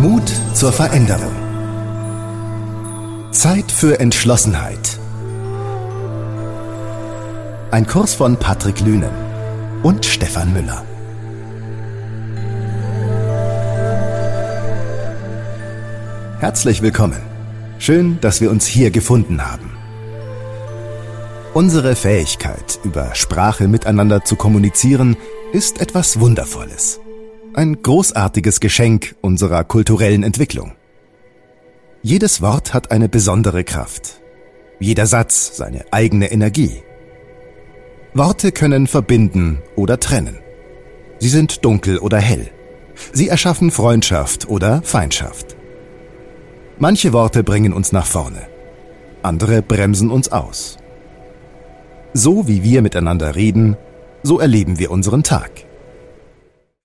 Mut zur Veränderung. Zeit für Entschlossenheit. Ein Kurs von Patrick Lünen und Stefan Müller. Herzlich willkommen. Schön, dass wir uns hier gefunden haben. Unsere Fähigkeit, über Sprache miteinander zu kommunizieren, ist etwas Wundervolles. Ein großartiges Geschenk unserer kulturellen Entwicklung. Jedes Wort hat eine besondere Kraft. Jeder Satz seine eigene Energie. Worte können verbinden oder trennen. Sie sind dunkel oder hell. Sie erschaffen Freundschaft oder Feindschaft. Manche Worte bringen uns nach vorne. Andere bremsen uns aus. So wie wir miteinander reden, so erleben wir unseren Tag.